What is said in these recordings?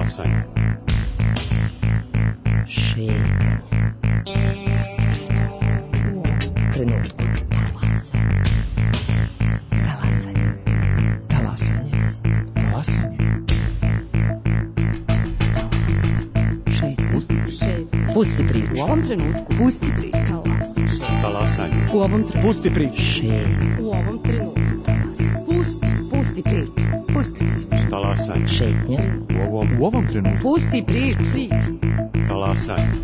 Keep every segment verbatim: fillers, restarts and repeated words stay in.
Talasanje. Šetnja. U trenutku. Talasanje. Talasanje. Talasanje. Talasanje. Šetnja. Šetnja. Pusti priču. U ovom trenutku. Pusti priču. Talasanje. U ovom trenutku. Pusti priču. Šetnja. U ovom trenutku. Talasanje. Pusti. Pusti priču. Pusti priču. Talasanje. Šetnja. U ovom, U ovom trenutku. Pusti priču. Priču. Talasanje.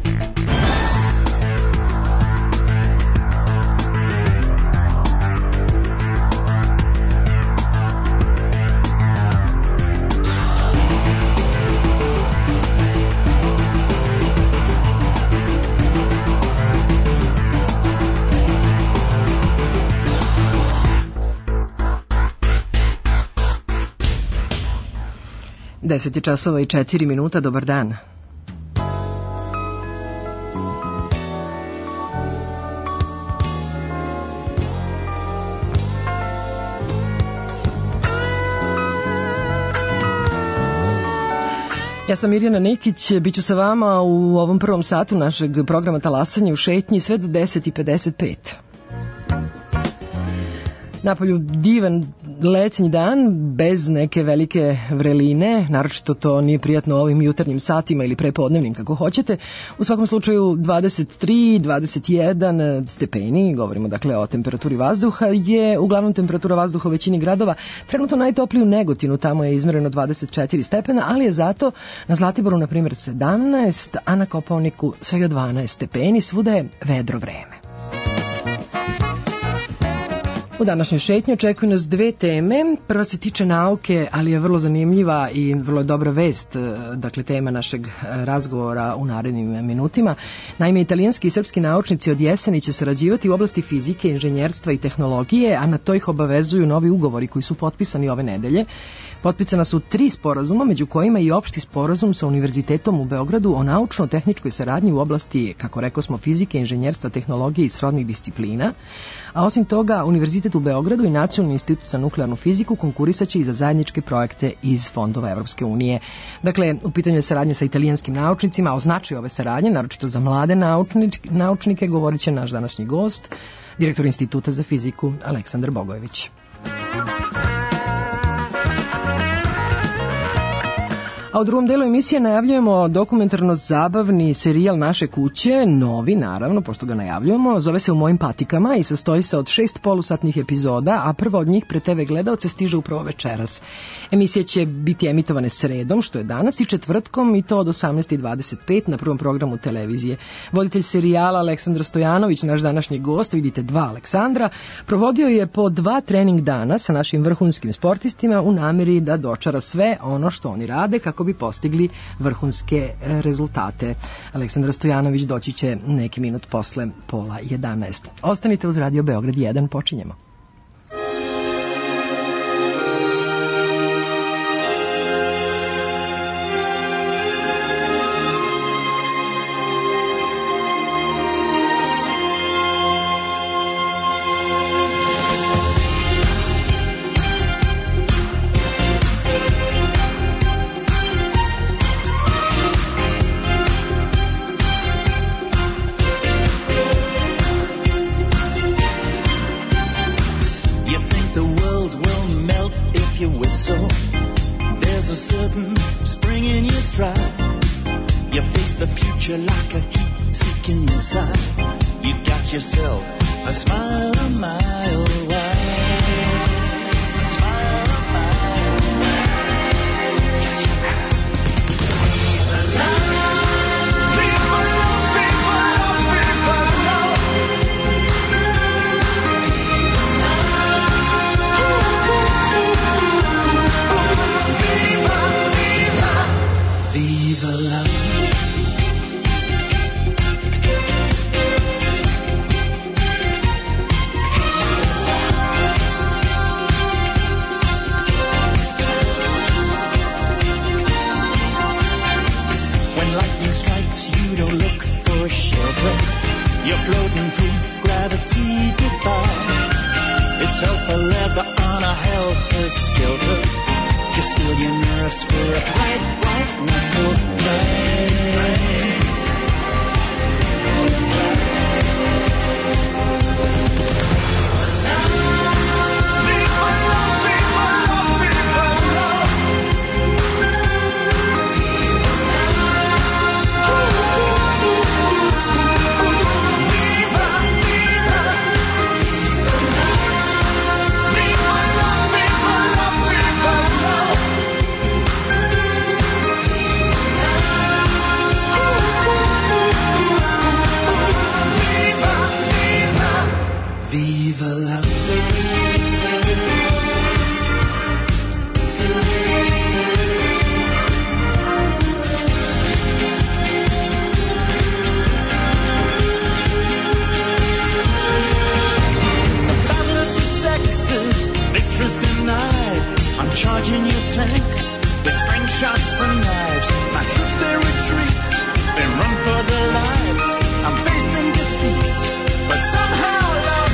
Deset je časova i četiri minuta, dobar dan. Ja sam Mirjana Nikić, bit ću sa vama u ovom prvom satu našeg programa Talasanje u šetnji sve do deset i pedeset pet. Napolju divan letnji dan, bez neke velike vreline, naročito to nije prijatno ovim jutarnjim satima ili prepodnevnim, kako hoćete. U svakom slučaju dvadeset tri, dvadeset jedan stepeni, govorimo dakle o temperaturi vazduha, je uglavnom temperatura vazduha u većini gradova. Trenutno najtopliji u Negotinu, tamo je izmereno dvadeset četiri stepena, ali je zato na Zlatiboru, na primjer, sedamnaest, a na Kopaoniku svega dvanaest stepeni, svuda je vedro vreme. U današnjoj šetnji očekuju nas dve teme. Prva se tiče nauke, ali je vrlo zanimljiva i vrlo dobra vest, dakle tema našeg razgovora u narednim minutima. Naime, italijanski i srpski naučnici od jeseni će sarađivati u oblasti fizike, inženjerstva i tehnologije, a na to ih obavezuju novi ugovori koji su potpisani ove nedelje. Potpisana su tri sporazuma, među kojima i opšti sporazum sa Univerzitetom u Beogradu o naučno-tehničkoj saradnji u oblasti, kako rekao smo, fizike, inženjerstva, tehnologije i srodnih disciplina. A osim toga, Univerzitet u Beogradu i Nacionalni institut za nuklearnu fiziku konkurisaće i za zajedničke projekte iz fondova Evropske unije. Dakle, u pitanju je saradnja sa italijanskim naučnicima, o značaju ove saradnje, naročito za mlade naučnike, naučnike govorit će naš današnji gost, direktor Instituta za fiziku Aleksandar Bogojević. A u drugom delu emisije najavljujemo dokumentarno-zabavni serijal Naše kuće, novi naravno, pošto ga najavljujemo, zove se U mojim patikama i sastoji se od šest polusatnih epizoda, a prva od njih pre te ve gledaoce stiže upravo večeras. Emisije će biti emitovane sredom, što je danas, i četvrtkom, i to od osamnaest i dvadeset pet na prvom programu televizije. Voditelj serijala Aleksandar Stojanović, naš današnji gost, vidite dva Aleksandra, provodio je po dva trening dana sa našim vrhunskim sportistima u nameri da dočara sve ono što oni rade kako bi postigli vrhunske rezultate. Aleksandar Stojanović doći će neki minut posle pola jedanaest. Ostanite uz Radio Beograd jedan, počinjemo. Just steal your nerves for a white, white knuckle fight. Charging your tanks with slingshots and knives. My troops, they retreat, they run for their lives. I'm facing defeat, but somehow love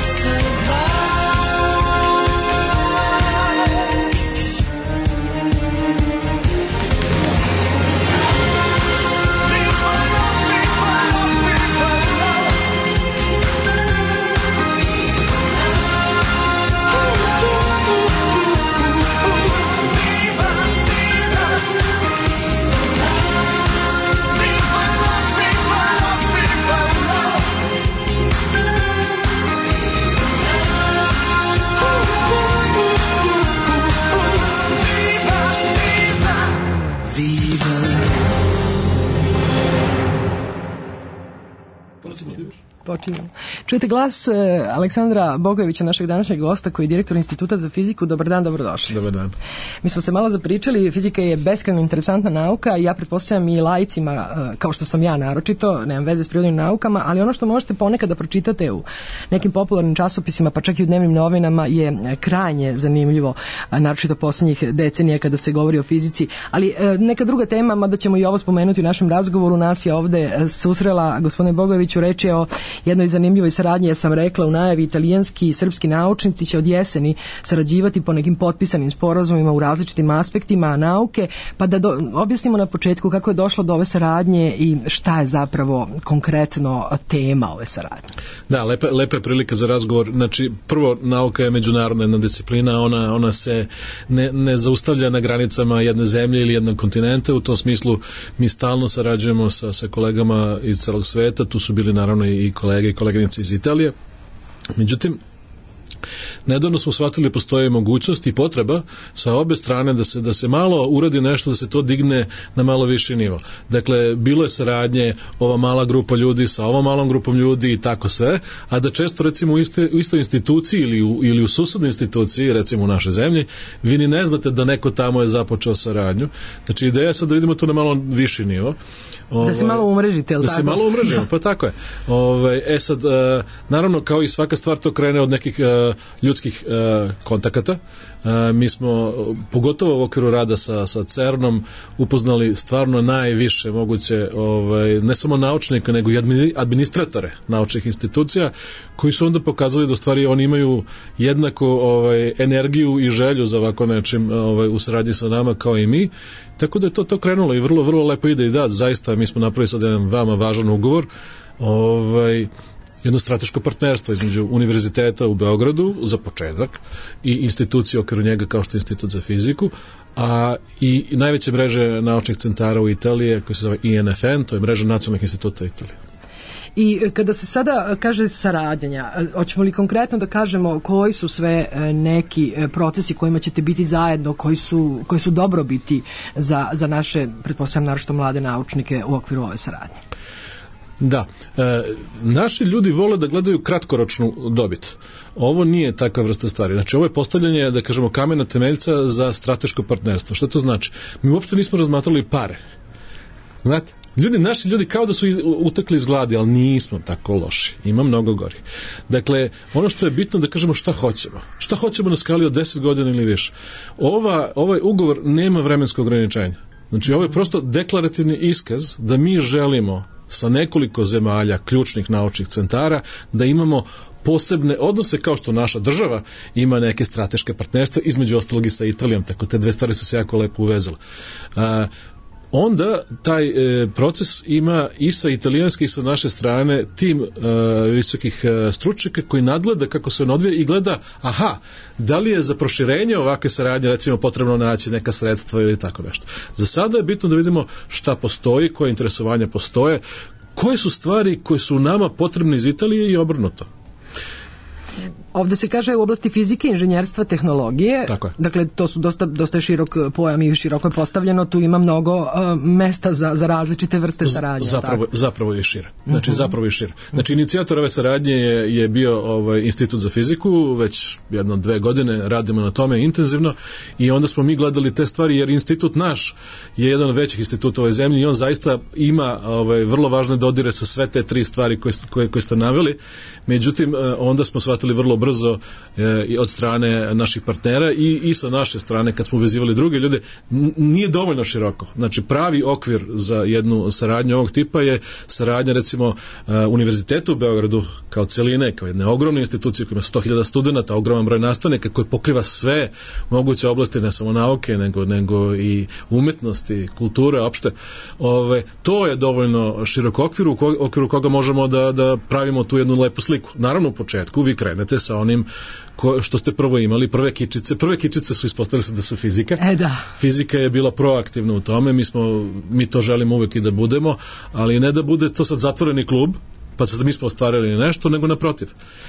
Počinjemo. Čujete glas Aleksandra Bogojevića, našeg današnjeg gosta, koji je direktor Instituta za fiziku. Dobar dan, dobrodošli. Dobar dan. Mi smo se malo zapričali, fizika je beskrajno interesantna nauka i ja pretpostavljam i laicima, kao što sam ja naročito, nemam veze s prirodnim naukama, ali ono što možete ponekad da pročitate u nekim popularnim časopisima, pa čak i u dnevnim novinama, je krajnje zanimljivo, naročito poslednjih decenija kada se govori o fizici. Ali neka druga tema, mada ćemo i ovo spomenuti u našem razgovoru, nas je ovde susrela, gospodine Bogojeviću, reč je o jednoj zanimljivoj saradnji. Ja sam rekla u najavi, italijanski i srpski naučnici će od jeseni sarađivati po nekim potpisanim sporazumima u različitim aspektima nauke, pa da do, objasnimo na početku kako je došlo do ove saradnje i šta je zapravo konkretno tema ove saradnje. Da, lepa, lepa je prilika za razgovor. Znači, prvo, nauka je međunarodna jedna disciplina, ona, ona se ne, ne zaustavlja na granicama jedne zemlje ili jednog kontinenta. U tom smislu mi stalno sarađujemo sa, sa kolegama iz celog sveta, tu su bili naravno i kolege i koleginice iz Italije. Međutim, nedavno smo shvatili postoje mogućnost i potreba sa obe strane da se, da se malo uradi nešto, da se to digne na malo viši nivo. Dakle, bilo je saradnje ova mala grupa ljudi sa ovom malom grupom ljudi i tako sve, a da često recimo u, iste, u istoj instituciji ili u, ili u susednoj instituciji, recimo u našoj zemlji, vi ni ne znate da neko tamo je započeo saradnju. Znači, ideja je sad da vidimo to na malo viši nivo. Ovaj, da se malo umrežite, je li da tako? Da se malo umrežimo, pa tako je. Ovaj, e sad, naravno, kao i svaka stvar, to krene od nekih ljudskih uh, kontakata. Uh, mi smo, pogotovo u okviru rada sa, sa CERN-om, upoznali stvarno najviše moguće, ovaj, ne samo naučnika, nego i administratore naučnih institucija, koji su onda pokazali da u stvari oni imaju jednako ovaj, energiju i želju za ovako nečim ovaj, u saradnji sa nama kao i mi. Tako da je to, to krenulo i vrlo, vrlo lepo ide i da, zaista mi smo napravili sad jedan vama važan ugovor, ovaj, jedno strateško partnerstvo između univerziteta u Beogradu za početak i institucije okviru njega kao što je Institut za fiziku, a i najveće mreže naučnih centara u Italiji koji se zove I N F N, to je mreža nacionalnih instituta Italije. I kada se sada kaže saradnja, hoćemo li konkretno da kažemo koji su sve neki procesi kojima ćete biti zajedno, koji su, koji su dobrobiti za, za naše, pretpostavljam, naročito mlade naučnike u okviru ove saradnje? Da, e, naši ljudi vole da gledaju kratkoročnu dobit. Ovo nije takva vrsta stvari. Znači, ovo je postavljanje, da kažemo, kamena temeljca za strateško partnerstvo. Što to znači? Mi uopšte nismo razmatrali pare. Znate, ljudi, naši ljudi kao da su utekli iz gladi, ali nismo tako loši. Ima mnogo gori. Dakle, ono što je bitno da kažemo šta hoćemo. Šta hoćemo na skali od deset godina ili više. Ova, ovaj ugovor nema vremenskog ograničenja. Znači, ovo je prosto deklarativni iskaz da mi želimo sa nekoliko zemalja, ključnih naučnih centara, da imamo posebne odnose, kao što naša država ima neke strateške partnerstva, između ostalog i sa Italijom, tako te dve stvari su se jako lepo uvezale. A, onda taj e, proces ima i sa italijanske i sa naše strane tim e, visokih e, stručnjaka koji nadgleda kako se on odvija i gleda, aha, da li je za proširenje ovakve saradnje recimo potrebno naći neka sredstva ili tako nešto. Za sada je bitno da vidimo šta postoji, koje interesovanja postoje, koje su stvari koje su nama potrebne iz Italije i obrnuto. Ovde se kaže u oblasti fizike, inženjerstva, tehnologije. Tako je. Dakle, to su dosta, dosta širok pojam i široko je postavljeno. Tu ima mnogo uh, mesta za, za različite vrste saradnje. Zapravo, zapravo je šire. Znači, uh-huh. zapravo je šire. Znači, inicijator ove saradnje je, je bio ovaj Institut za fiziku, već jedno dve godine radimo na tome intenzivno i onda smo mi gledali te stvari, jer institut naš je jedan od većih instituta u ovoj zemlji i on zaista ima ovaj, vrlo važne dodire sa sve te tri stvari koje, koje, koje ste naveli. Međutim, onda smo shvatili vrlo brzo e, od strane naših partnera i, i sa naše strane kad smo uvezivali druge ljude, n- nije dovoljno široko. Znači pravi okvir za jednu saradnju ovog tipa je saradnja recimo e, Univerziteta u Beogradu kao celine, kao jedne ogromne institucije koja ima sto hiljada studenata, ogroman broj nastavnika koji pokriva sve moguće oblasti, ne samo nauke, nego, nego i umetnosti, kulture, opšte. Ove, to je dovoljno širok okvir u ko, okviru koga možemo da, da pravimo tu jednu lepu sliku. Naravno u početku vi krenete sa onim ko, što ste prvo imali, prve kičice. Prve kičice su ispostavili se da su fizika. E da. Fizika je bila proaktivna u tome, mi, smo, mi to želimo uvek i da budemo, ali ne da bude to sad zatvoreni klub, pa sad mi smo ostvarili nešto, nego naprotiv.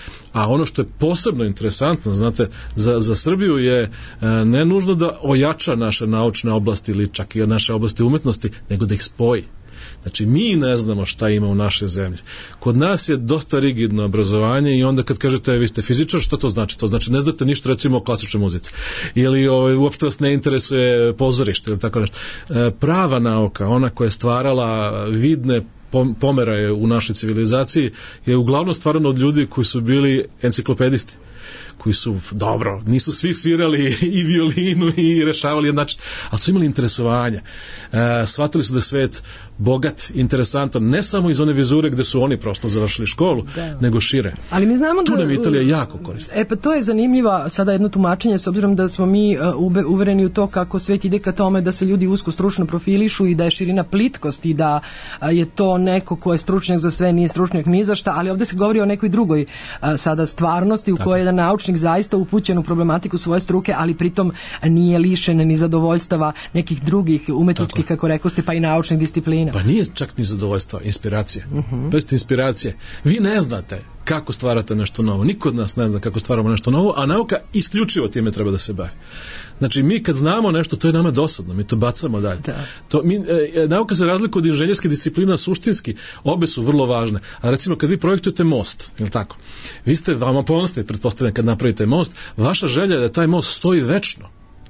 A ono što je posebno interesantno, znate, za, za Srbiju je e, ne nužno da ojača naše naučne oblasti ili čak i naše oblasti umetnosti, nego da ih spoji. Znači, mi ne znamo šta ima u našoj zemlji. Kod nas je dosta rigidno obrazovanje i onda kad kažete vi ste fizičar, šta to znači? To znači ne znate ništa recimo o klasičnoj muzici. Ili ovaj, uopšte vas ne interesuje pozorište ili tako nešto. E, prava nauka, ona koja je stvarala vidne pomeraje u našoj civilizaciji, je uglavnom stvarano od ljudi koji su bili enciklopedisti, koji su, dobro, nisu svi svirali i violinu i rešavali jedan način, ali su imali interesovanja. E, shvatili su da je svet bogat, interesantan, ne samo iz one vizure gde su oni prosto završili školu, da. Nego šire. Ali mi znamo tu da... nam Italija jako koristi. E pa to je zanimljiva sada jedno tumačenje, s obzirom da smo mi uh, uvereni u to kako svet ide ka tome da se ljudi usko stručno profilišu i da je širina plitkosti i da uh, je to neko ko je stručnjak za sve, nije stručnjak ni za šta, ali ovde se govori o nekoj drugoj uh, sada stvarnosti u kojoj je jedan naučnik zaista upućen u problematiku svoje struke, ali pritom nije lišen ni zadovoljstava nekih drugih umetničkih, kako rekoste, pa i naučnih disciplina. Pa nije čak ni zadovoljstvo, inspiracija. Uh-huh. Bez inspiracije. Vi ne znate kako stvarate nešto novo. Niko od nas ne zna kako stvaramo nešto novo, a nauka isključivo time treba da se bavi. Znači, mi kad znamo nešto, to je nama dosadno, mi to bacamo dalje. Da. To, mi, e, nauka se razlikuje od inženjerske disciplina suštinski, obe su vrlo važne. A recimo, kad vi projektujete most, je li tako? Vi ste vama ponosni, pretpostavljam, kad napravite most, vaša želja je da taj most stoji večno.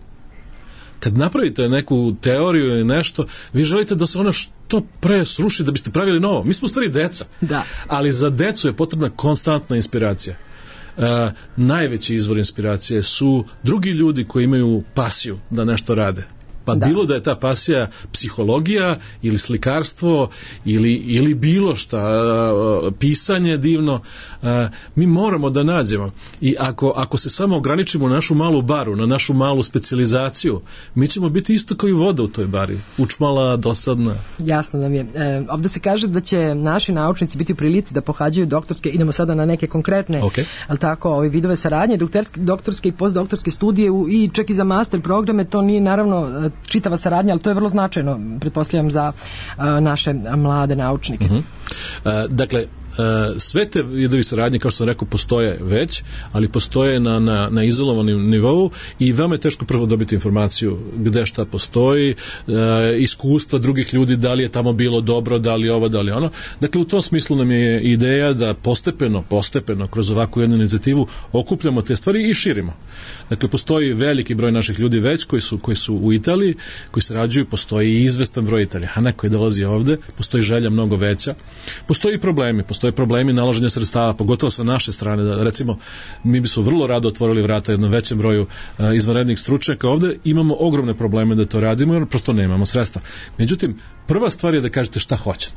Kad napravite neku teoriju ili nešto, vi želite da se ona što pre sruši da biste pravili novo. Mi smo u stvari deca, da. Ali za decu je potrebna konstantna inspiracija. E, najveći izvor inspiracije su drugi ljudi koji imaju pasiju da nešto rade. Pa da. Bilo da je ta pasija psihologija ili slikarstvo ili, ili bilo šta, pisanje divno, mi moramo da nađemo. I ako, ako se samo ograničimo na našu malu baru, na našu malu specijalizaciju, mi ćemo biti isto kao i voda u toj bari. Učmala, dosadna. Jasno nam je. E, ovde se kaže da će naši naučnici biti u prilici da pohađaju doktorske, idemo sada na neke konkretne, okay. ali tako, ove vidove saradnje, doktorske, doktorske i postdoktorske studije u, i čak i za master programe, to nije naravno čitava saradnja, ali to je vrlo značajno, pretpostavljam, za uh, naše mlade naučnike. Uh-huh. Uh, dakle, sve te vidovi saradnje, kao što sam rekao, postoje već, ali postoje na, na, na izolovanom nivou i veoma je teško prvo dobiti informaciju gde šta postoji, e, iskustva drugih ljudi, da li je tamo bilo dobro, da li ovo, da li ono. Dakle, u tom smislu nam je ideja da postepeno, postepeno, kroz ovakvu jednu inicijativu okupljamo te stvari i širimo. Dakle, postoji veliki broj naših ljudi već koji su, koji su u Italiji, koji sarađuju, postoji i izvestan broj Italijana koji dolazi ovde, postoji želja mnogo veća, postoji problemi, postoji problemi nalaženja sredstava, pogotovo sa naše strane, da recimo mi bismo vrlo rado otvorili vrata jednom većem broju uh, izvanrednih stručnjaka ovde, imamo ogromne probleme da to radimo jer prosto nemamo sredstva. Međutim, prva stvar je da kažete šta hoćete.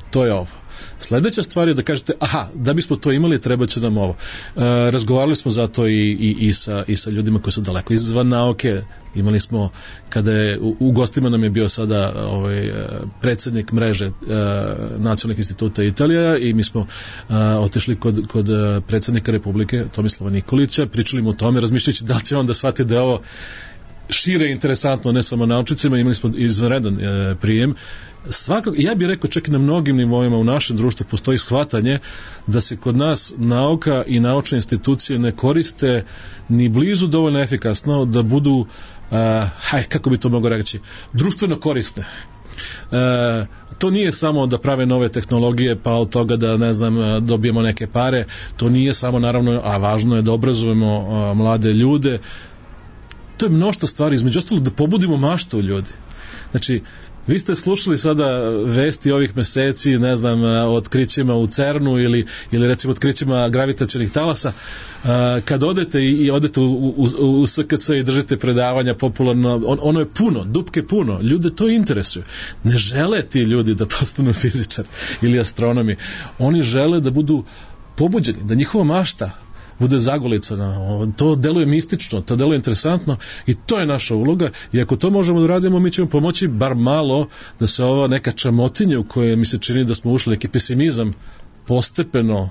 to je ovo. Sledeća stvar je da kažete, aha, da bismo to imali, treba će nam ovo. E, razgovarali smo zato i, i, i, sa, i sa ljudima koji su daleko izvan nauke. Imali smo, kada je, u, u gostima nam je bio sada ovaj, predsjednik mreže e, nacionalnih instituta Italija i mi smo e, otišli kod, kod predsjednika Republike Tomislava Nikolića, pričali mu o tome, razmišljajući da li će on da shvati da je ovo šire interesantno, ne samo naučnicima, imali smo izvanredan e, prijem. Svakako, ja bih rekao, čak i na mnogim nivoima u našem društvu postoji shvatanje da se kod nas nauka i naučne institucije ne koriste ni blizu dovoljno efikasno da budu, uh, haj, kako bi to mogao reći, društveno korisne. E, to nije samo da prave nove tehnologije pa od toga da, ne znam, dobijemo neke pare, to nije samo, naravno, a važno je da obrazujemo a, mlade ljude. To je mnoštvo stvari, između ostalog da pobudimo maštu u ljudi. Znači, vi ste slušali sada vesti ovih meseci, ne znam, o otkrićima u CERNu ili, ili recimo otkrićima gravitacionih talasa. Kad odete i, i odete u, u, u S K C i držite predavanja popularno, on, ono je puno, dupke puno, ljude to interesuje. Ne žele ti ljudi da postanu fizičari ili astronomi. Oni žele da budu pobuđeni, da njihova mašta bude zagolicana. To deluje mistično, to deluje interesantno i to je naša uloga i ako to možemo da radimo, mi ćemo pomoći bar malo da se ova neka čamotinja u kojoj mi se čini da smo ušli, neki pesimizam, postepeno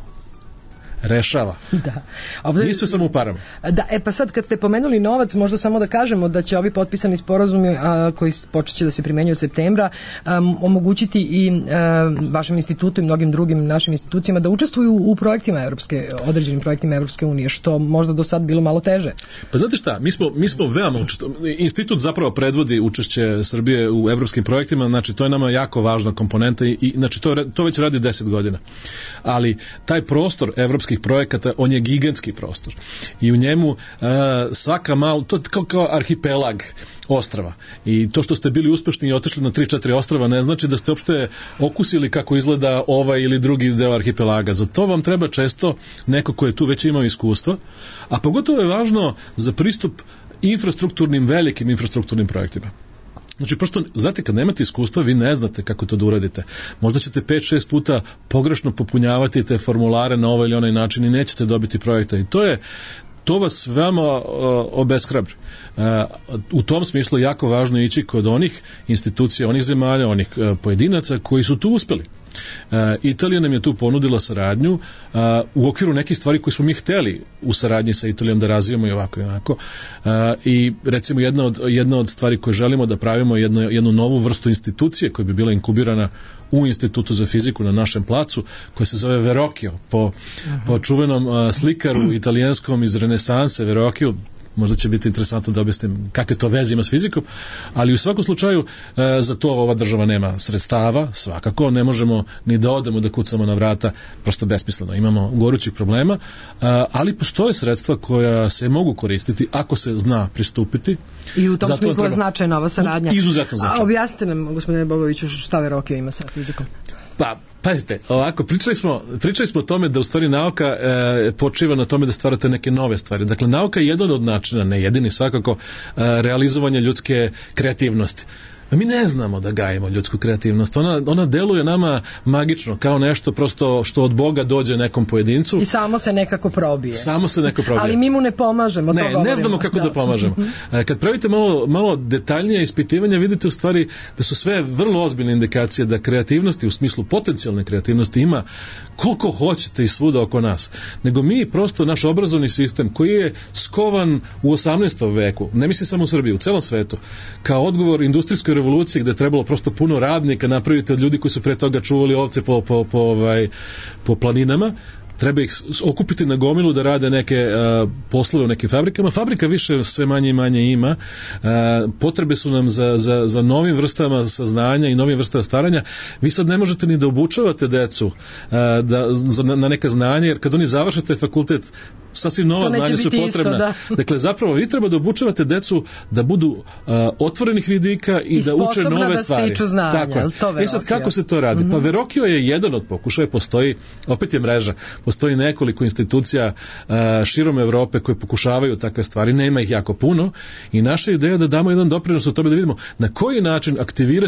rešava. Da. Ovdje, nije sve samo u parama. Da, e pa sad kad ste pomenuli novac, možda samo da kažemo da će ovi potpisani sporazumi a, koji počeće da se primenjuju od septembra a, omogućiti i a, vašem institutu i mnogim drugim našim institucijama da učestvuju u projektima evropske, određenim projektima Evropske unije, što možda do sad bilo malo teže. Pa znate šta, mi smo, mi smo veoma učestvo, institut zapravo predvodi učešće Srbije u evropskim projektima, znači to je nama jako važna komponenta i, i znači to, to već radi deset godina. Ali taj prostor evropskih projekata, on je gigantski prostor i u njemu uh, svaka malo, to je kao, kao arhipelag ostrava i to što ste bili uspešni i otišli na tri četiri ostrava ne znači da ste uopšte okusili kako izgleda ovaj ili drugi deo arhipelaga. Za to vam treba često neko ko je tu već imao iskustva, a pogotovo je važno za pristup infrastrukturnim, velikim infrastrukturnim projektima. Znači, prosto, znate, kad nemate iskustva, vi ne znate kako to da uradite. Možda ćete pet šest puta pogrešno popunjavati te formulare na ovaj ili onaj način i nećete dobiti projekta. I to je, to vas veoma uh, obeshrabri. Uh, u tom smislu jako važno ići kod onih institucija, onih zemalja, onih uh, pojedinaca koji su tu uspeli. Uh, Italija nam je tu ponudila saradnju uh, u okviru nekih stvari koje smo mi hteli u saradnji sa Italijom da razvijemo i ovako i onako. Uh, I recimo jedna od, jedna od stvari koje želimo da pravimo je jednu, jednu novu vrstu institucije koja bi bila inkubirana u Institutu za fiziku na našem placu, koja se zove Verrocchio, po, po čuvenom uh, slikaru italijanskom iz renesanse Verrocchio. Možda će biti interesantno da objasnim kakve to veze ima s fizikom, ali u svakom slučaju e, za to ova država nema sredstava, svakako, ne možemo ni da odemo da kucamo na vrata, prosto besmisleno, imamo gorućih problema, e, ali postoje sredstva koja se mogu koristiti ako se zna pristupiti. I u tom zato smislu treba, je značajna ova saradnja. Izuzetno značajna. A objasnite nam, gospodine Bogoviću, šta Verrocchio ima sa fizikom? Pa, pazite, ovako, pričali smo, pričali smo o tome da u stvari nauka e, počiva na tome da stvarate neke nove stvari. Dakle, nauka je jedan od načina, ne jedini svakako, e, realizovanja ljudske kreativnosti. Mi ne znamo da gajimo ljudsku kreativnost. Ona, ona deluje nama magično, kao nešto prosto što od Boga dođe nekom pojedincu. I samo se nekako probije. Samo se nekako probije. Ali mi mu ne pomažemo. Ne, to ne znamo kako da, da pomažemo. Kad pravite malo, malo detaljnije ispitivanja, vidite u stvari da su sve vrlo ozbiljne indikacije da kreativnosti, u smislu potencijalne kreativnosti, ima koliko hoćete i svuda oko nas. Nego mi prosto, naš obrazovni sistem, koji je skovan u osamnaestom veku, ne mislim samo u Srbiji, u celom svetu, kao odgovor industrijskoj revoluciji gde je trebalo prosto puno radnika napraviti od ljudi koji su pre toga čuvali ovce po, po, po, ovaj, po planinama, treba ih okupiti na gomilu da rade neke uh, poslove u nekim fabrikama. Fabrika više sve manje i manje ima. Uh, potrebe su nam za, za, za novim vrstama saznanja i novim vrstama stvaranja. Vi sad ne možete ni da obučavate decu uh, da, za, na neka znanja, jer kad oni završate fakultet, sasvim nova znanja su potrebna. Isto, da. Dakle, zapravo vi treba da obučavate decu da budu uh, otvorenih vidika i, I da uče nove da stvari. Znanja, tako je. E sad, kako se to radi? Mm-hmm. Pa Verrocchio je jedan od pokušaja, postoji, opet je mreža, postoji nekoliko institucija uh, širom Evrope koje pokušavaju takve stvari, nema ih jako puno i naša ideja je da damo jedan doprinos o tome da vidimo na koji način aktivirati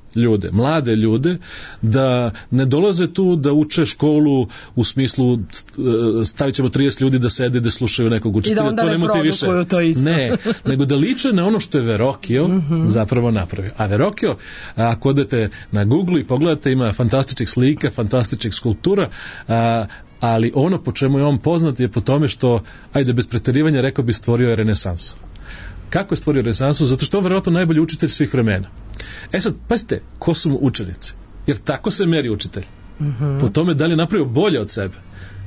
ljude, mlade ljude, da ne dolaze tu da uče školu u smislu stavit ćemo trideset ljudi da sede da slušaju nekog učitelja. I da onda to ne produkuju to isto. Ne, nego da liče na ono što je Verrocchio mm-hmm. zapravo napravio. A Verrocchio, ako odete na Google i pogledate, ima fantastičnih slika, fantastičnih skulptura, a, ali ono po čemu je on poznat je po tome što, ajde bez preterivanja rekao bi, stvorio je renesansu. Kako je stvorio renesansu? Zato što je on verovatno najbolji učitelj svih vremena. E sad, pazite, ko su mu učenici? Jer tako se meri učitelj. Mm-hmm. Po tome da li je napravio bolje od sebe.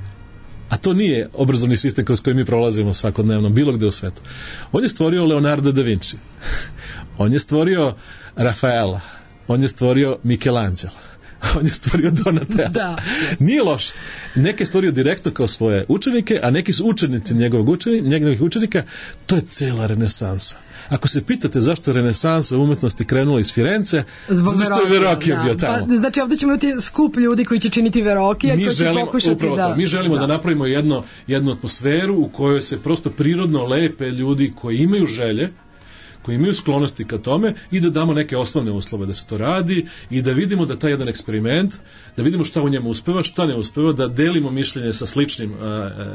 A to nije obrazovni sistem kroz koji mi prolazimo svakodnevno, bilo gde u svetu. On je stvorio Leonardo da Vinci. On je stvorio Rafaela. On je stvorio Michelangelo. On je stvorio Donatello. Da. Nije loš. Neke je stvorio direktno kao svoje učenike, a neki su učenici njegovog učenika, njegovih učenika. To je cela renesansa. Ako se pitate zašto je renesansa umetnosti krenula iz Firence, zbog zato što je Verrocchio da. bio tamo. Pa, znači ovdje ćemo imati skup ljudi koji će činiti Verrocchio i koji će pokušati upravo da... To. Mi želimo da, da napravimo jedno, jednu atmosferu u kojoj se prosto prirodno lepe ljudi koji imaju želje, koji imaju sklonosti ka tome i da damo neke osnovne uslove da se to radi i da vidimo da taj jedan eksperiment, da vidimo šta u njemu uspeva, šta ne uspeva, da delimo mišljenje sa sličnim uh,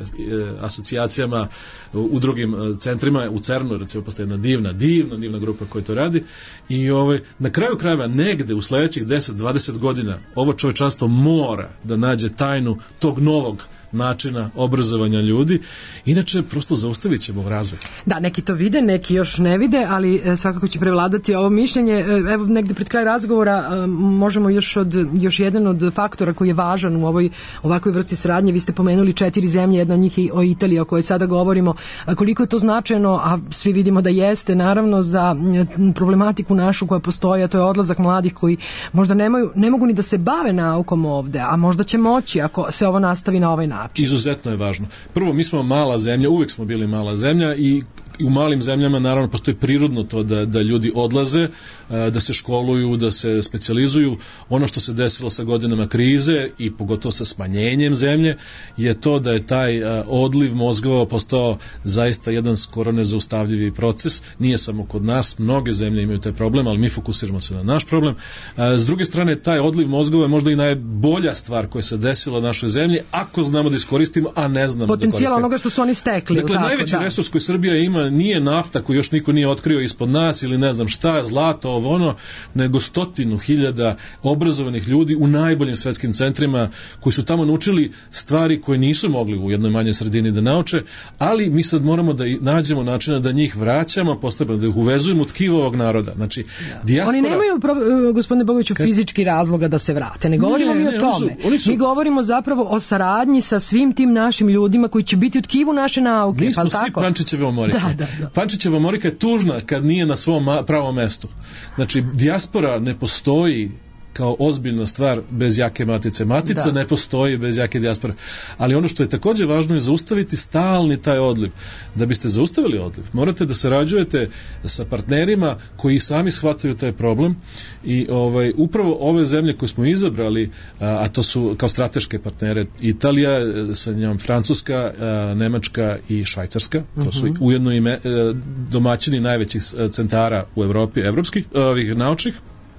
uh, asocijacijama u, u drugim uh, centrima. U CERNu recimo postoji jedna divna, divna, divna grupa koja to radi i ovaj, na kraju krajeva negde u sledećih deset do dvadeset godina ovo čovečanstvo mora da nađe tajnu tog novog načina obrazovanja ljudi, inače prosto zaustavit ćemo razvoj. Da, neki to vide, neki još ne vide, ali e, svakako će prevladati ovo mišljenje. E, evo negde pred kraj razgovora e, možemo još od još jedan od faktora koji je važan u ovoj ovakvoj vrsti saradnje. Vi ste pomenuli četiri zemlje, jedna od njih i o Italiji o kojoj sada govorimo. A koliko je to značajno, a svi vidimo da jeste, naravno za problematiku našu koja postoji, a to je odlazak mladih koji možda nemaju, ne mogu ni da se bave naukom ovde, a možda će moći ako se ovo nastavi na ovaj način. Izuzetno je važno. Prvo, mi smo mala zemlja, uvek smo bili mala zemlja i u malim zemljama naravno postoji prirodno to da, da ljudi odlaze, da se školuju, da se specijalizuju. Ono što se desilo sa godinama krize i pogotovo sa smanjenjem zemlje je to da je taj odliv mozgova postao zaista jedan skoro nezaustavljivi proces. Nije samo kod nas, mnoge zemlje imaju taj problem, ali mi fokusiramo se na naš problem. S druge strane, taj odliv mozgova je možda i najbolja stvar koja se desila u našoj zemlji, ako znamo da iskoristimo, a ne znamo da koristimo. Potencijal onoga što su oni stekli. Dakle, tako, najveći da. resurs koji Srbija ima nije nafta koju još niko nije otkrio ispod nas ili ne znam šta, zlato, ovo ono, nego stotinu hiljada obrazovanih ljudi u najboljim svetskim centrima koji su tamo naučili stvari koje nisu mogli u jednoj manjoj sredini da nauče, ali mi sad moramo da nađemo načina da njih vraćamo, postepeno da ih uvezujemo u tkivo ovog naroda. Znači, dijaspora... Oni nemaju, pro, gospodine Bogoviću, fizički razloga da se vrate. Ne govorimo ne, mi o ne, tome. Oni su, oni su... Mi govorimo zapravo o saradnji sa svim tim našim ljudima koji će biti u tkivu naše nauke. Mi smo pa svi tako? Pančićeva Morika. Da, da, da. Pančićeva Morika je tužna kad nije na svom pravom mestu. Znači, dijaspora ne postoji kao ozbiljna stvar bez jake matice. Matica da. ne postoji bez jake dijaspore. Ali ono što je također važno je zaustaviti stalni taj odliv. Da biste zaustavili odliv, morate da sarađujete sa partnerima koji sami shvataju taj problem i ovaj, upravo ove zemlje koje smo izabrali, a, a to su kao strateške partnere Italija, sa njom Francuska, a, Nemačka i Švajcarska. To su uh-huh. ujedno i me, domaćini najvećih centara u Evropi, evropskih, ovih naučnih.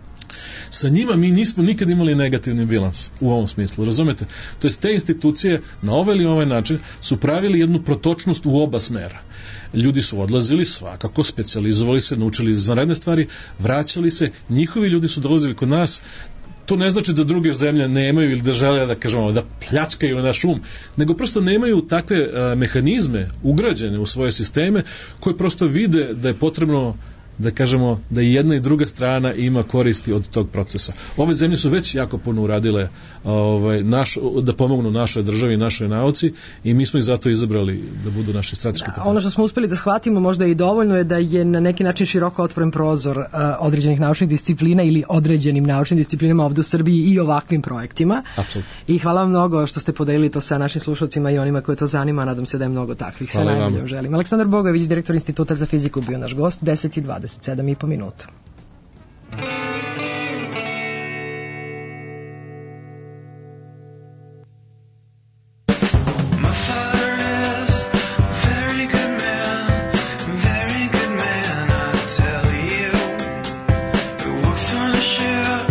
Sa njima mi nismo nikad imali negativni bilans u ovom smislu, razumete? To jest te institucije na ovaj ili ovaj način su pravili jednu protočnost u oba smera. Ljudi su odlazili svakako, specijalizovali se, naučili izvanredne stvari, vraćali se, njihovi ljudi su dolazili kod nas. To ne znači da druge zemlje nemaju ili da žele da kažemo da pljačkaju naš um, nego prosto nemaju takve a, mehanizme ugrađene u svoje sisteme koje prosto vide da je potrebno da kažemo da i jedna i druga strana ima koristi od tog procesa. Ove zemlje su već jako puno uradile ovaj, naš, da pomognu našoj državi i našoj nauci i mi smo ih zato izabrali da budu naši strateški partneri. Ono što smo uspeli da shvatimo možda i dovoljno je da je na neki način široko otvoren prozor uh, određenih naučnih disciplina ili određenim naučnim disciplinama ovdje u Srbiji i ovakvim projektima. Apsolutno. I hvala vam mnogo što ste podelili to sa našim slušalcima i onima koje to zanima. Nadam se da je mnogo takvih. Sve najbolje želim. Aleksandar Bogović, direktor Instituta za fiziku, bio naš gost. deset i dvadeset sedam i po minuta. On a ship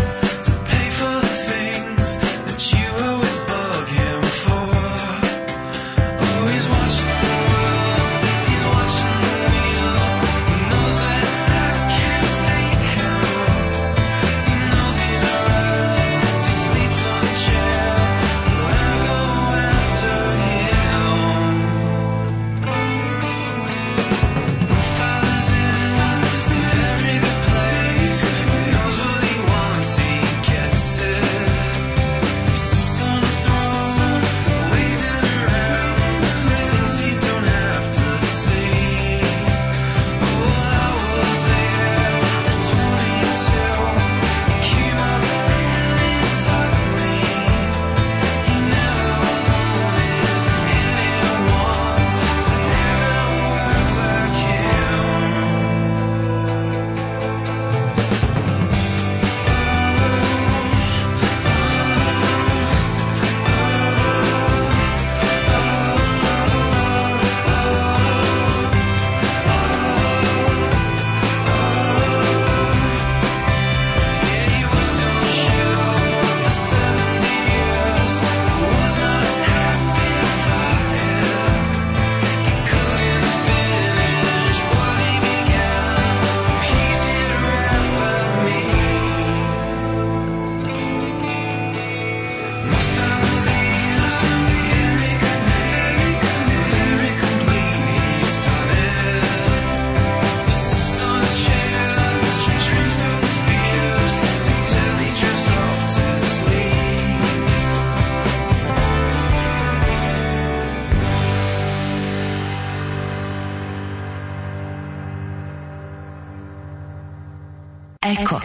Eko.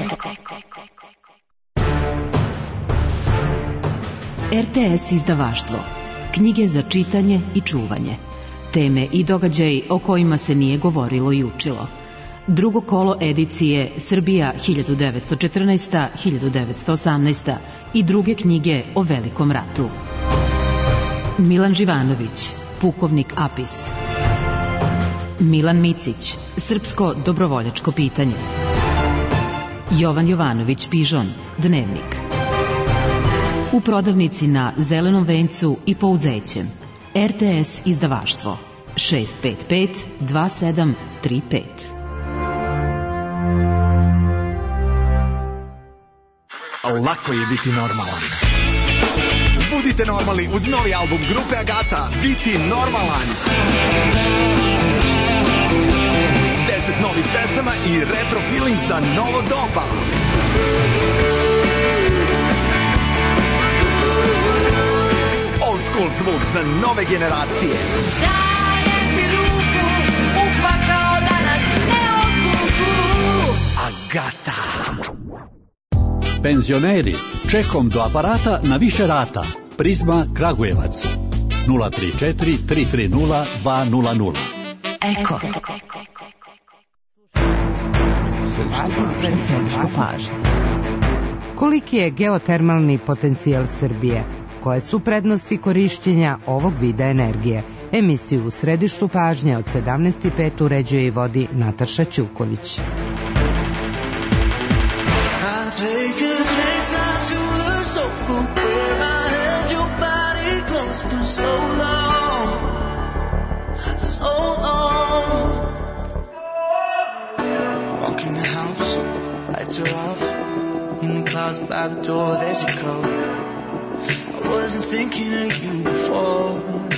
R T S izdavaštvo. Knjige za čitanje i čuvanje. Teme i događaji o kojima se nije govorilo i učilo. Drugo kolo edicije Srbija hiljadu devetsto četrnaesta do hiljadu devetsto osamnaesta i druge knjige o Velikom ratu. Milan Živanović, Pukovnik Apis. Milan Micić, Srpsko dobrovoljačko pitanje. Jovan Jovanović Pižon, Dnevnik. U prodavnici na Zelenom vencu i Pouzećem. R T S izdavaštvo šest pet pet dva sedam tri pet. Lako je biti normalan. Budite normalni uz novi album grupe Agata, Biti normalan. Deset novih pesama i retro feeling za novo doba. Old school zvuk za nove generacije. Dajem ti ruku, upakao da nas ne odvuku. Agata. Penzioneri, čekom do aparata na više rata. Prizma Kragujevac. nula tri četiri tri tri nula dva nula nula. Eko. Središtu pažnje. Koliki je geotermalni potencijal Srbije? Koje su prednosti korišćenja ovog vida energije? Emisiju u središtu pažnje od sedamnaest i pet uređuje i vodi Nataša Ćuković. Take a chance out to the sofa where I held your body close for so long, so long. Walk in the house, lights are off. In the closet by the door, there's your coat. I wasn't thinking of you before.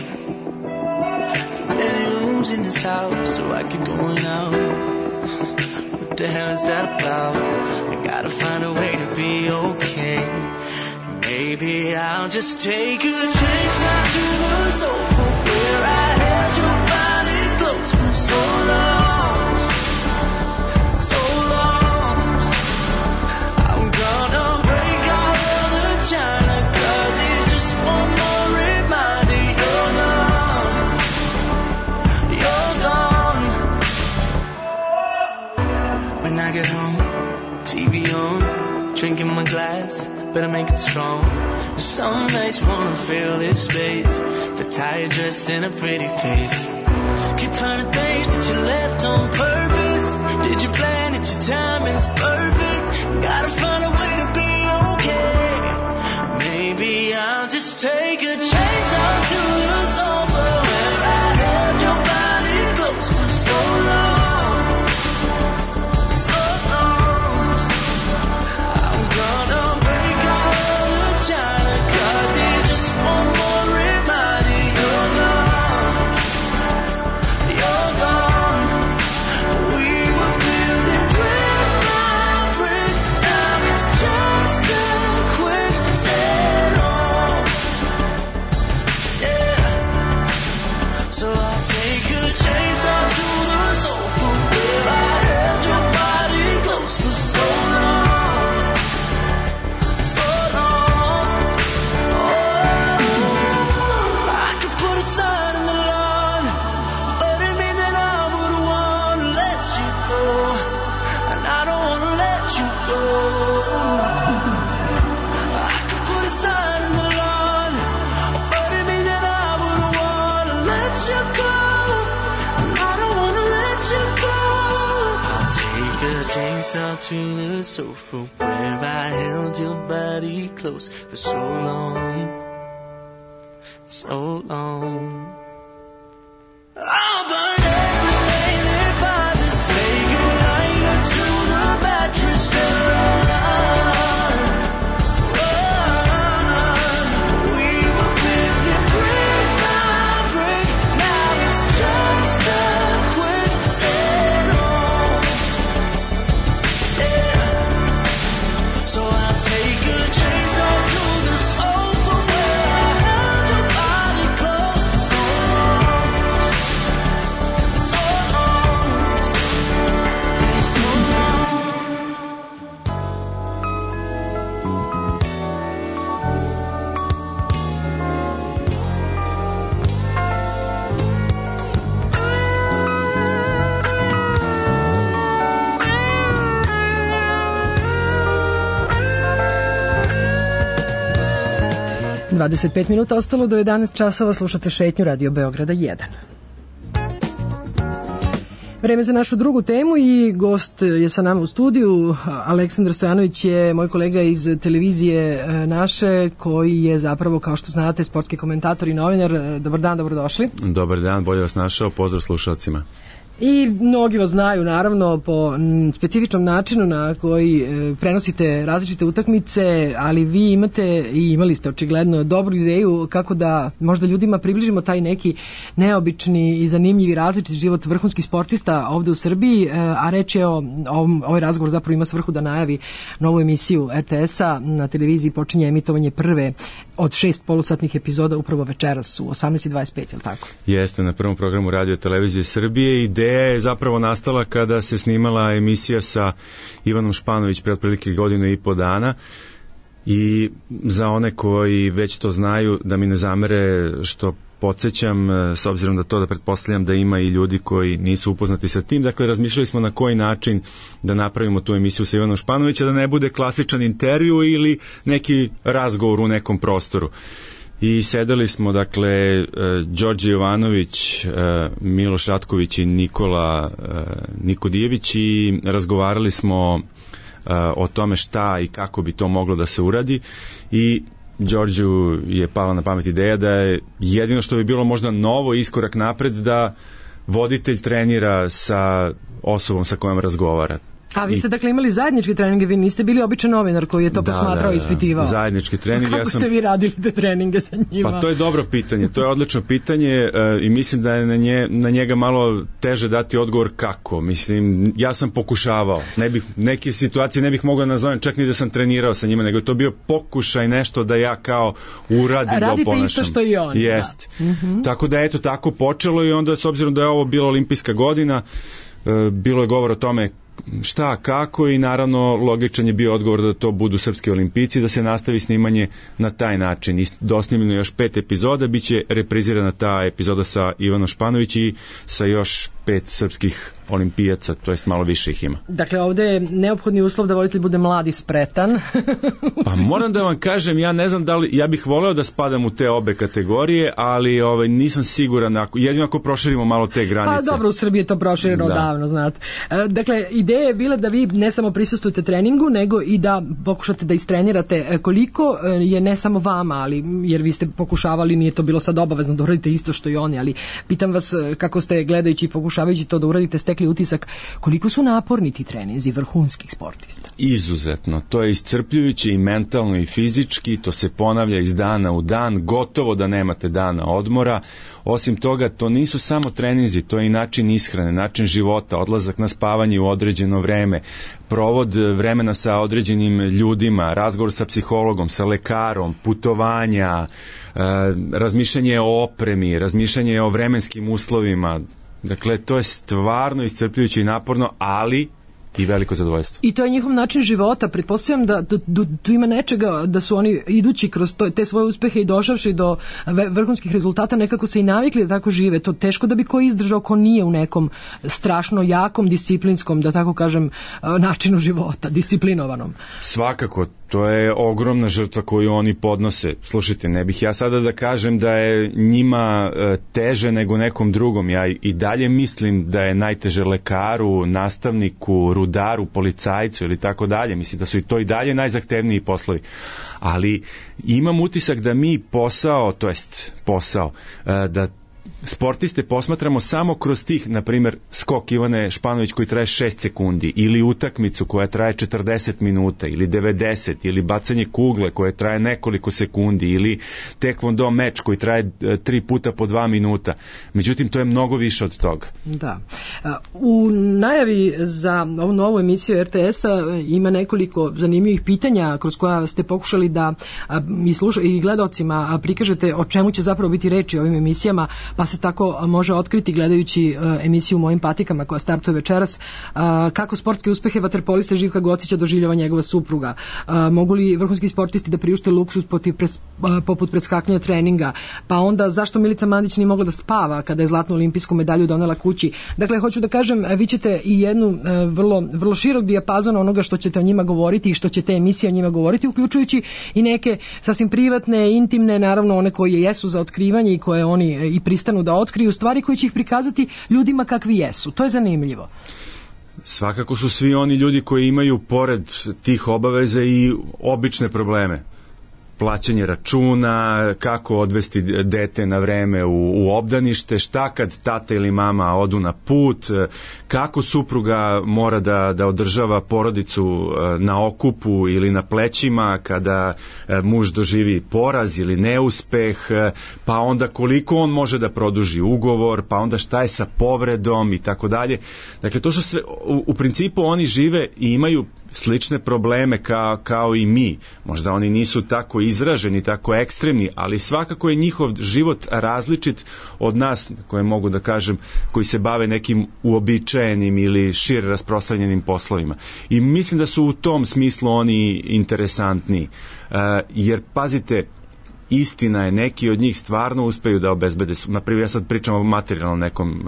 Too many rooms in this house, so I keep going out. What the hell is that about? I gotta find a way to be okay. Maybe I'll just take a chance out to the sofa where I held your body close for so long, so long. I'm gonna break all of the china, 'cause it's just one more reminder you're gone, you're gone. When I get home, T V on, drinking my glass, better make it strong. Some nights wanna fill this space, the tired dress and a pretty face. Keep finding things that you left on purpose. Did you plan it? Your timing's perfect. Gotta find a way to be okay. Maybe I'll just take a chance out to the sofa where I held your body close for so long. Out to the sofa where I held your body close for so long, so long. I'll burn everything if I just take a lighter to the mattress and run, run. We were building brick by brick, now it's just a quicksand. So I'll take a chance out to the sofa where I held your body close for so long. dvadeset pet minuta ostalo do jedanaest časova, slušate Šetnju Radio Beograda jedan. Vreme za našu drugu temu i gost je sa nama u studiju. Aleksandar Stojanović je moj kolega iz televizije naše, koji je zapravo, kao što znate, sportski komentator i novinar. Dobar dan, dobrodošli. Dobar dan, bolje vas našao, pozdrav slušalcima. I mnogi vas znaju naravno po specifičnom načinu na koji e, prenosite različite utakmice, ali vi imate i imali ste očigledno dobru ideju kako da možda ljudima približimo taj neki neobični i zanimljivi različit život vrhunskih sportista ovde u Srbiji, e, a reč je o ovom, ovaj razgovor zapravo ima svrhu da najavi novu emisiju R T S-a. Na televiziji počinje emitovanje prve od šest polusatnih epizoda upravo večeras u osamnaest i dvadeset pet, je li tako? Jeste, na prvom programu Radio Televizije Srbije. Ideja je zapravo nastala kada se snimala emisija sa Ivanom Španović pre otprilike godinu i po dana, i za one koji već to znaju da mi ne zamere što podsjećam, s obzirom da to da pretpostavljam da ima i ljudi koji nisu upoznati sa tim. Dakle, razmišljali smo na koji način da napravimo tu emisiju sa Ivanom Španovića, da ne bude klasičan intervju ili neki razgovor u nekom prostoru. I sedeli smo, dakle, Đorđe Jovanović, Miloš Ratković i Nikola Nikodijević, i razgovarali smo o tome šta i kako bi to moglo da se uradi, i Đorđu je pala na pamet ideja da je jedino što bi bilo možda novo iskorak napred da voditelj trenira sa osobom sa kojom razgovara. A vi ste dakle imali zajedničke treninge, vi niste bili običan novinar koji je to da, posmatrao i da, ispitivao. Zajednički trening. Kako ja sam... ste vi radili te treninge sa njima? Pa to je dobro pitanje, to je odlično pitanje, e, i mislim da je na, nje, na njega malo teže dati odgovor kako. Mislim, ja sam pokušavao, ne bih, neke situacije ne bih mogao nazvati čak ni da sam trenirao sa njima, nego je to bio pokušaj nešto da ja kao uradim, da oponašam. Radite isto što i oni. Jest. Da. Mm-hmm. Tako da eto, tako počelo, i onda s obzirom da je ovo bila olimpijska godina, e, bilo je govor o tome šta, kako, i naravno logičan je bio odgovor da to budu srpski olimpijci, da se nastavi snimanje na taj način. I dosnimljeno još pet epizoda, bit će reprizirana ta epizoda sa Ivanom Španović i sa još pet srpskih olimpijaca, to jest malo više ih ima. Dakle, ovde je neophodni uslov da voditelj bude mlad i spretan. Pa moram da vam kažem, ja ne znam da li, ja bih voleo da spadam u te obe kategorije, ali ovaj, nisam siguran, ako, jedino ako proširimo malo te granice. Pa dobro, u Srbiji je to prošireno da. davno, znate. Dakle, ideja je bila da vi ne samo prisustujete treningu, nego i da pokušate da istrenirate koliko je ne samo vama, ali jer vi ste pokušavali, nije to bilo sad obavezno da uradite isto što i oni, ali pitam vas kako ste gledajući i pokušavajući to da uradite stekli utisak, koliko su naporni ti treninzi vrhunskih sportista? Izuzetno, to je iscrpljujuće i mentalno i fizički, to se ponavlja iz dana u dan, gotovo da nemate dana odmora. Osim toga, to nisu samo treninzi, to je i način ishrane, način života, odlazak na spavanje u određeno vreme, provod vremena sa određenim ljudima, razgovor sa psihologom, sa lekarom, putovanja, razmišljanje o opremi, razmišljanje o vremenskim uslovima. Dakle, to je stvarno iscrpljujuće i naporno, ali i veliko zadovoljstvo. I to je njihov način života. Pretpostavljam da tu ima nečega da su oni idući kroz to, te svoje uspehe i došavši do vrhunskih rezultata nekako se i navikli da tako žive. To teško da bi ko izdržao ko nije u nekom strašno jakom, disciplinskom, da tako kažem, načinu života, disciplinovanom. Svakako, to je ogromna žrtva koju oni podnose. Slušajte, ne bih ja sada da kažem da je njima teže nego nekom drugom. Ja i dalje mislim da je najteže lekaru, nastavniku, rudaru, policajcu ili tako dalje. Mislim da su i to i dalje najzahtevniji poslovi. Ali imam utisak da mi posao, to jest posao, da sportiste posmatramo samo kroz tih, na primjer, skok Ivane Španović koji traje šest sekundi, ili utakmicu koja traje četrdeset minuta, ili devedeset, ili bacanje kugle koje traje nekoliko sekundi, ili tekvondo meč koji traje tri puta po dva minuta. Međutim, to je mnogo više od toga. Da. U najavi za ovu novu emisiju R T S-a ima nekoliko zanimljivih pitanja kroz koja ste pokušali da i, sluša, i gledalcima prikažete o čemu će zapravo biti reči o ovim emisijama. pa se tako može otkriti gledajući emisiju Mojim patikama koja startuje večeras, kako sportske uspehe vaterpoliste Živka Gocića doživljava njegova supruga. Mogu li vrhunski sportisti da priušte luksuz pres, poput preskakanja treninga, pa onda zašto Milica Mandić nije mogla da spava kada je zlatnu olimpijsku medalju donela kući. Dakle, hoću da kažem, vi ćete i jednu vrlo, vrlo širok dijapazon onoga što ćete o njima govoriti i što će te emisije o njima govoriti, uključujući i neke sasvim privatne, intimne, naravno one koje jesu za otkrivanje i koje oni i pristanu da otkriju, stvari koje će ih prikazati ljudima kakvi jesu. To je zanimljivo. Svakako su svi oni ljudi koji imaju pored tih obaveza i obične probleme. Plaćanje računa, kako odvesti dete na vreme u, u obdanište, šta kad tata ili mama odu na put, kako supruga mora da, da održava porodicu na okupu ili na plećima kada muž doživi poraz ili neuspeh, pa onda koliko on može da produži ugovor, pa onda šta je sa povredom i tako dalje. Dakle, to su sve, u, u principu oni žive i imaju slične probleme kao, kao i mi. Možda oni nisu tako izraženi, tako ekstremni, ali svakako je njihov život različit od nas, koje mogu da kažem, koji se bave nekim uobičajenim ili šire rasprostranjenim poslovima. I mislim da su u tom smislu oni interesantni. Uh, jer, pazite, istina je, neki od njih stvarno uspeju da obezbede, na primjer ja sad pričam o materijalnom nekom uh,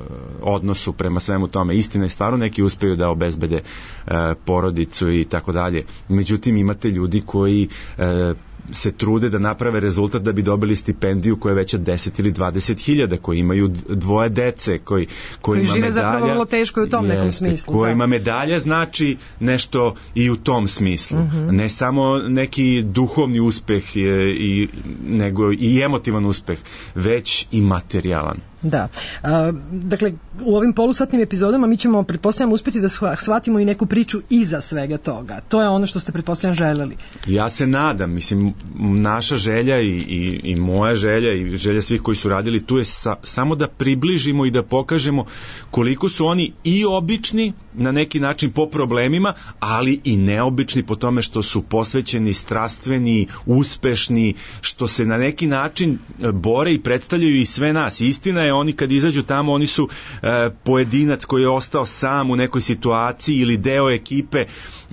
odnosu prema svemu tome, istina je stvarno neki uspeju da obezbede uh, porodicu i tako dalje, međutim imate ljudi koji uh, se trude da naprave rezultat da bi dobili stipendiju koja je veća deset ili dvadeset hiljada, koji imaju dvoje dece, koji, koji, koji žive medalja, zapravo vrlo teško i u tom jeste, nekom smislu. Kojima da. medalja znači nešto i u tom smislu. Mm-hmm. Ne samo neki duhovni uspeh i, i, nego i emotivan uspeh, već i materijalan. Da. A, dakle, u ovim polusatnim epizodama mi ćemo, pretpostavljam, uspjeti da shvatimo i neku priču iza svega toga. To je ono što ste, pretpostavljam, željeli. Ja se nadam, mislim, naša želja i, i, i moja želja i želja svih koji su radili tu je sa, samo da približimo i da pokažemo koliko su oni i obični na neki način po problemima, ali i neobični po tome što su posvećeni, strastveni, uspešni, što se na neki način bore i predstavljaju i sve nas. Istina je, oni kad izađu tamo, oni su e, pojedinac koji je ostao sam u nekoj situaciji ili deo ekipe, e,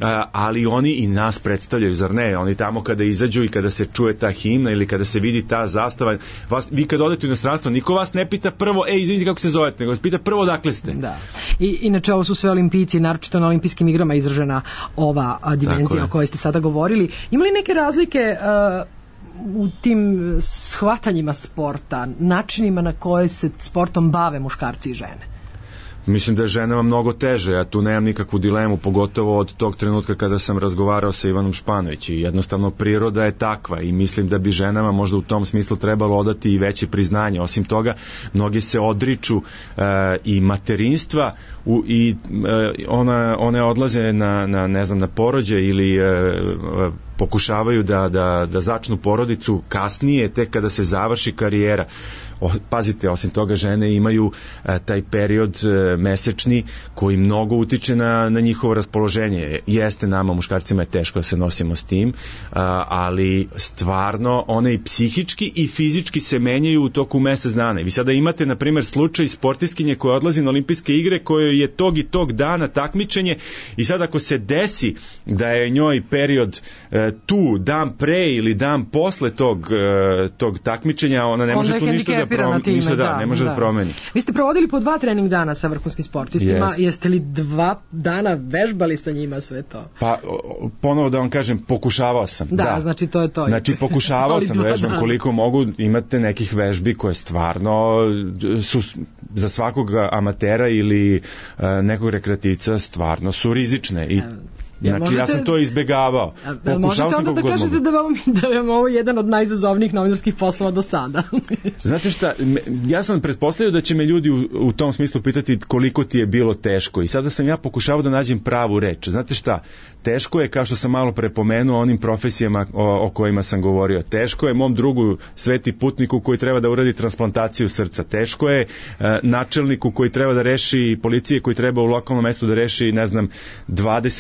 ali oni i nas predstavljaju, zar ne? Oni tamo kada izađu i kada se čuje ta himna ili kada se vidi ta zastava, vas, vi kad odete u inostranstvo, niko vas ne pita prvo, ej, izvinite kako se zovete, nego vas pita prvo odakle ste. Da. I inače ovo su sve olimpijci, naročito na olimpijskim igrama izražena ova a, dimenzija o kojoj ste sada govorili. Ima li neke razlike uh, u tim shvatanjima sporta, načinima na koje se sportom bave muškarci i žene? Mislim da je ženama mnogo teže, ja tu nemam nikakvu dilemu, pogotovo od tog trenutka kada sam razgovarao sa Ivanom Španović, i jednostavno priroda je takva i mislim da bi ženama možda u tom smislu trebalo odati i veće priznanje. Osim toga, mnogi se odriču e, i materinstva u, i e, ona, one odlaze na, na, ne znam, na porođaj ili e, pokušavaju da, da, da začnu porodicu kasnije, tek kada se završi karijera. O, pazite, osim toga žene imaju a, taj period a, mesečni koji mnogo utiče na, na njihovo raspoloženje. Jeste, nama muškarcima je teško da se nosimo s tim, a, ali stvarno one i psihički i fizički se menjaju u toku mesec dana. Vi sada imate, na primjer, slučaj sportistkinje koja odlazi na olimpijske igre, kojoj je tog i tog dana takmičenje, i sad ako se desi da je njoj period a, tu, dan pre ili dan posle tog, a, tog takmičenja, ona ne može tu ništa da Prom, time, ništa da, da, ne može da, da promeni. Vi ste provodili po dva trening dana sa vrhunskim sportistima, Jest. Jeste li dva dana vežbali sa njima sve to? Pa, ponovo da vam kažem, pokušavao sam. Da, da. znači to je to. Znači, pokušavao sam da vežbam dana. Koliko mogu, imate nekih vežbi koje stvarno su za svakog amatera ili uh, nekog rekreativca stvarno su rizične i Ja, znači možete, ja sam to izbegavao. Pokušao sam kako god mogu. Možete onda da kažete da vam, da vam ovo jedan od najizazovnijih novinarskih poslova do sada. Znate šta, ja sam pretpostavio da će me ljudi u, u tom smislu pitati koliko ti je bilo teško, i sada sam ja pokušavao da nađem pravu reč. Znate šta, teško je, kao što sam malo prepomenuo, onim profesijama o, o kojima sam govorio. Teško je mom drugu Sveti Putniku koji treba da uradi transplantaciju srca. Teško je e, načelniku koji treba da reši, policije koji treba u lokalnom mestu da reši, ne znam, dvadeset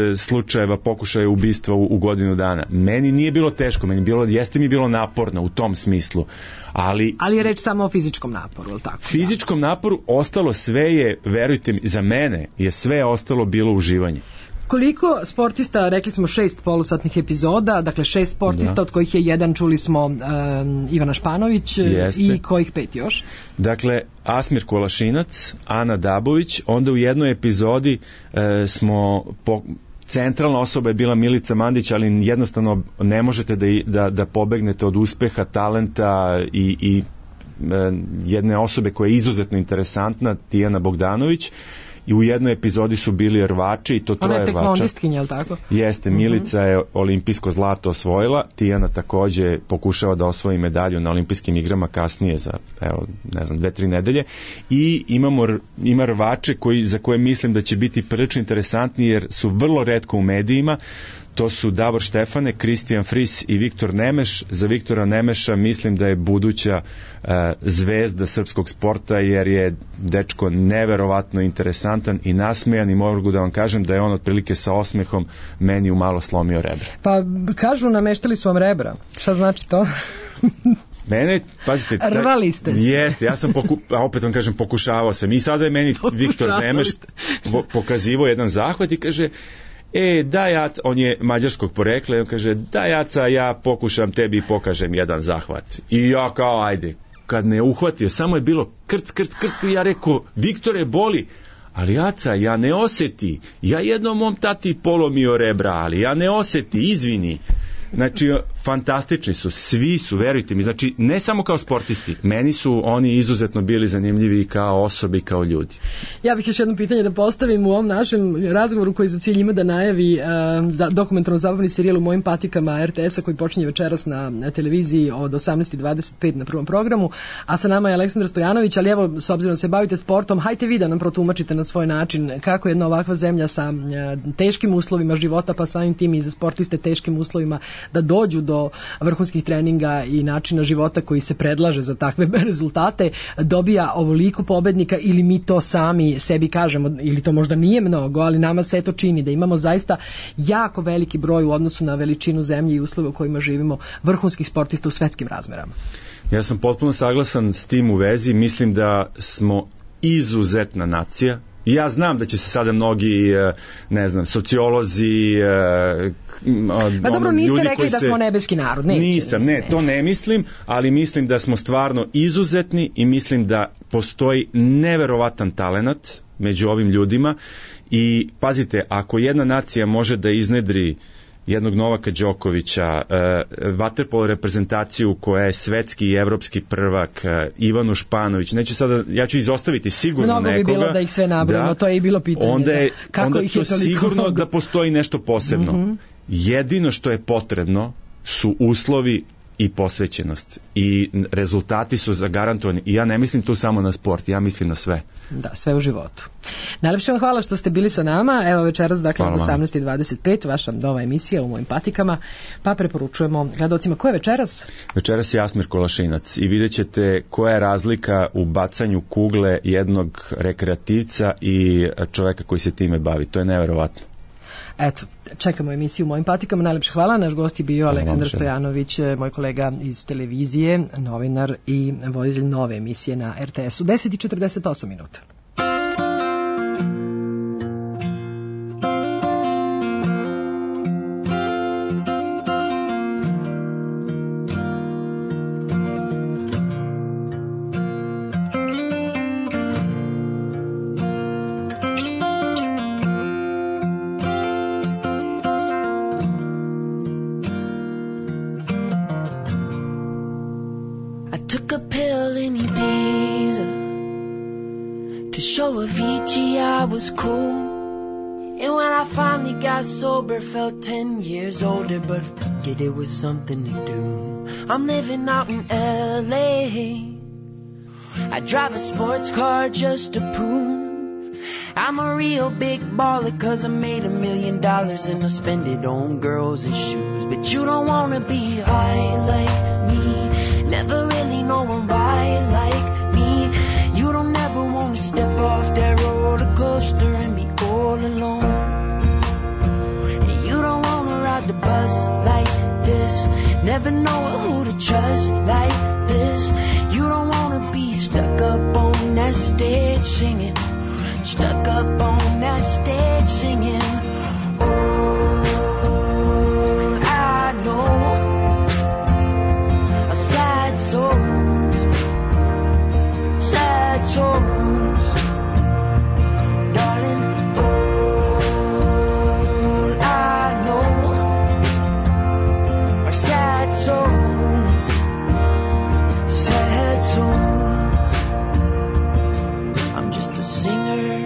slučajeva pokušaja ubistva u, u godinu dana. Meni nije bilo teško, meni bilo, jeste mi bilo naporno u tom smislu. Ali, ali je reč samo o fizičkom naporu, ili tako? Fizičkom da. naporu ostalo sve je, verujte mi, za mene je sve ostalo bilo uživanje. Koliko sportista, rekli smo šest polusatnih epizoda, dakle šest sportista, da. Od kojih je jedan, čuli smo, um, Ivana Španović. Jeste. I kojih pet još? Dakle, Asmir Kolašinac, Ana Dabović, onda u jednoj epizodi uh, smo po, centralna osoba je bila Milica Mandić, ali jednostavno ne možete da, da, da pobegnete od uspeha, talenta i, i uh, jedne osobe koja je izuzetno interesantna, Tijana Bogdanović. I u jednoj epizodi su bili rvači i to troje rvača. Ona je tekvondistkinja, je li tako? Jeste, Milica je olimpijsko zlato osvojila, Tijana takođe pokušava da osvoji medalju na olimpijskim igrama kasnije za, evo, ne znam, dve, tri nedelje. I imamo, ima rvače koji, za koje mislim da će biti prilično interesantni jer su vrlo retko u medijima. To su Davor Štefane, Kristijan Fris i Viktor Nemeš. Za Viktora Nemeša mislim da je buduća uh, zvezda srpskog sporta jer je dečko neverovatno interesantan i nasmejan i mogu da vam kažem da je on otprilike sa osmehom meni umalo slomio rebra. Pa kažu nameštali su vam rebra. Šta znači to? Mene, pazite, taj, rvali ste se. Jeste, ja sam poku, opet vam kažem, pokušavao sam i sada je meni Viktor Nemeš pokazivao jedan zahvat i kaže: e, da jaca, on je mađarskog porekla i on kaže: da jaca, ja pokušam tebi i pokažem jedan zahvat. I ja kao, ajde, kad me uhvatio, samo je bilo krc, krc, krc, i ja rekao: Viktore, boli. Ali jaca, ja ne oseti, ja jednom mom tati polomio rebra, ali ja ne oseti, izvini. Znači, fantastični su, svi su, verujte mi, znači, ne samo kao sportisti, meni su oni izuzetno bili zanimljivi kao osobi, kao ljudi. Ja bih još jedno pitanje da postavim u ovom našem razgovoru koji za cilj ima da najavi uh, dokumentarno zabavni serijal U mojim patikama er te esa koji počinje večeras na, na televiziji od osamnaest dvadeset pet na prvom programu, a sa nama je Aleksandar Stojanović, ali evo, s obzirom da se bavite sportom, hajte vi da nam protumačite na svoj način kako jedna ovakva zemlja sa uh, teškim uslovima života, pa samim tim i za sportiste teškim uslovima, da dođu do vrhunskih treninga i načina života koji se predlaže za takve rezultate, dobija ovoliko pobednika, ili mi to sami sebi kažemo, ili to možda nije mnogo, ali nama se to čini da imamo zaista jako veliki broj u odnosu na veličinu zemlje i uslove u kojima živimo vrhunskih sportista u svetskim razmerama. Ja sam potpuno saglasan s tim u vezi, mislim da smo izuzetna nacija. Ja znam da će se sada mnogi, ne znam, sociolozi, pa dobro, niste rekli da smo nebeski narod, neće. Nisam, ne, to ne mislim, ali mislim da smo stvarno izuzetni i mislim da postoji neverovatan talenat među ovim ljudima i pazite, ako jedna nacija može da iznedri jednog Novaka Đokovića, uh, vaterpolo reprezentaciju koja je svetski i evropski prvak, uh, Ivanu Španović, neću sada, ja ću izostaviti sigurno mnogo nekoga. Mnogo bi bilo da ih sve nabrojimo, da, to je i bilo pitanje. Onda je, da. Kako onda ih to je sigurno mnogo? Da postoji nešto posebno. Mm-hmm. Jedino što je potrebno su uslovi i posvećenost i rezultati su zagarantovani i ja ne mislim tu samo na sport, ja mislim na sve. Da, sve u životu. Najlepše vam hvala što ste bili sa nama, evo večeras dakle od osamnaest dvadeset pet vaša nova emisija U mojim patikama, pa preporučujemo gledalcima. Ko je večeras? Večeras je Asmir Kolašinac i vidjet ćete koja je razlika u bacanju kugle jednog rekreativca i čoveka koji se time bavi, to je neverovatno. Eto, čekamo emisiju U mojim patikama. Najlepše hvala. Naš gost je bio Aleksandar Stojanović, moj kolega iz televizije, novinar i voditelj nove emisije na er te esu. deset i četrdeset osam minuta. Avicii, I was cool. And when I finally got sober, felt ten years older, but forget it was something to do. I'm living out in L A. I drive a sports car just to prove I'm a real big baller, cause I made a million dollars and I spend it on girls and shoes. But you don't wanna be high like me, never really know why like me. You don't ever want to step off that roller coaster and be all alone. bus like this. Never know who to trust like this. You don't wanna be stuck up on that stage singing. Stuck up on that stage singing. All I know are sad souls, sad souls, darling. All I know are sad souls, sad souls. I'm just a singer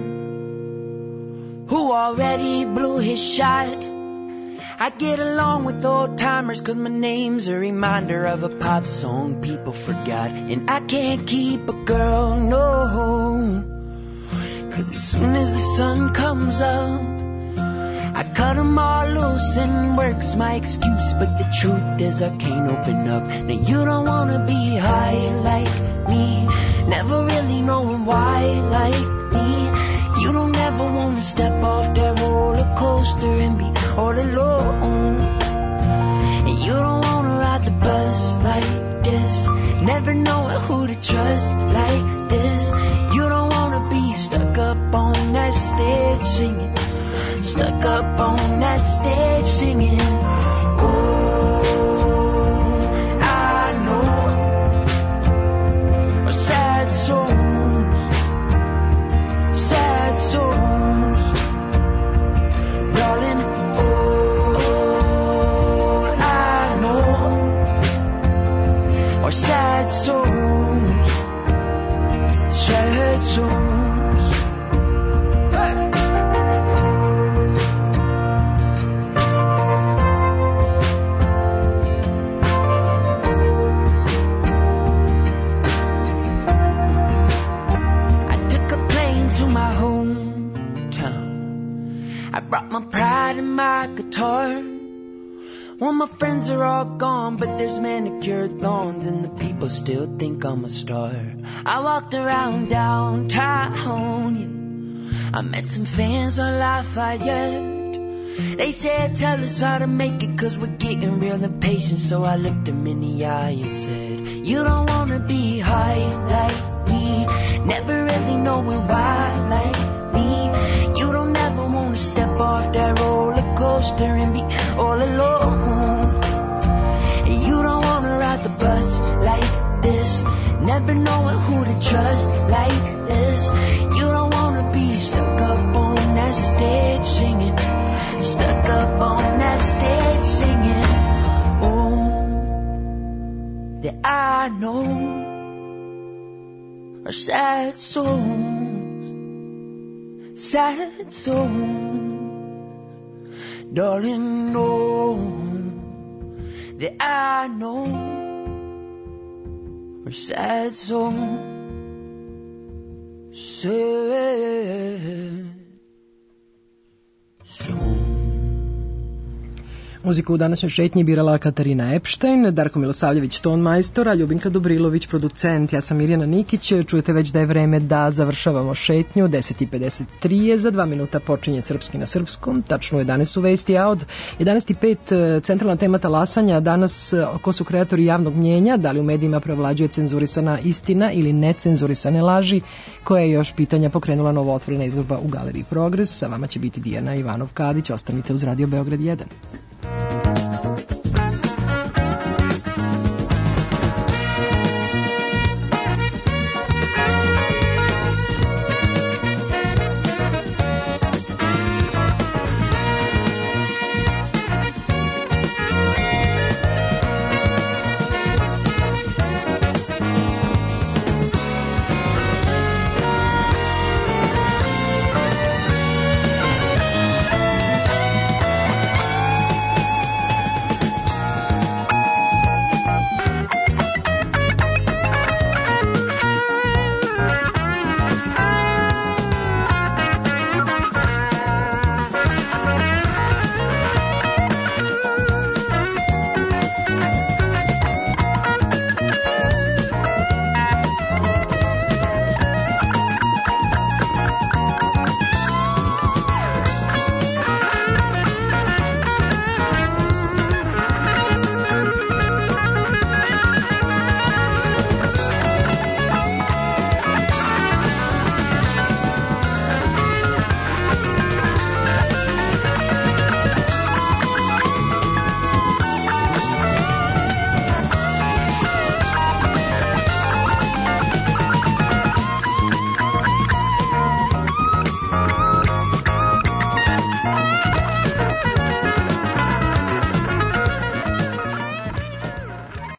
who already blew his shot. I get along with old timers cause my name's a reminder of a pop song people forgot. And I can't keep a girl, no, cause as soon as the sun comes up I cut them all loose and work's my excuse. But the truth is I can't open up. Now you don't wanna be high like me, never really knowing why like me. You don't ever wanna step off that roller coaster and be all alone. And you don't wanna ride the bus like this, never knowing who to trust like this. You don't wanna be stuck up on that stage singing, stuck up on that stage singing. Oh, I know a sad souls, sad souls, darling. All I know are sad souls, sad souls. Hey! I brought my pride and my guitar. Well, my friends are all gone, but there's manicured lawns and the people still think I'm a star. I walked around downtown, yeah. I met some fans on Lafayette. They said, tell us how to make it cause we're getting real impatient. So I looked them in the eye and said, you don't wanna be high like me, never really knowing why like me. You don't ever wanna step off that roller coaster and be all alone. And you don't wanna ride the bus like this, never knowing who to trust like this. You don't wanna be stuck up on that stage singing, stuck up on that stage singing. Oh, that I know are sad souls, sad souls, darling. Know that I know are sad souls, sad souls. Muziku u današnjoj šetnji birala Katarina Epštajn, Darko Milosavljević ton majstora, Ljubinka Dobrilović producent, ja sam Mirjana Nikić. Čujete već da je vreme da završavamo šetnju. Deset i pedeset tri je, za dva minuta počinje Srpski na srpskom, tačno u jedanaest su vesti, a od jedanaest i pet centralna tema talasanja danas, ko su kreatori javnog mnjenja, da li u medijima prevlađuje cenzurisana istina ili necenzurisane laži, koja je još pitanja pokrenula novo otvorena izložba u Galeriji Progres. Sa vama će biti Dijana Ivanov-Kadić, ostanite uz Radio Beograd jedan.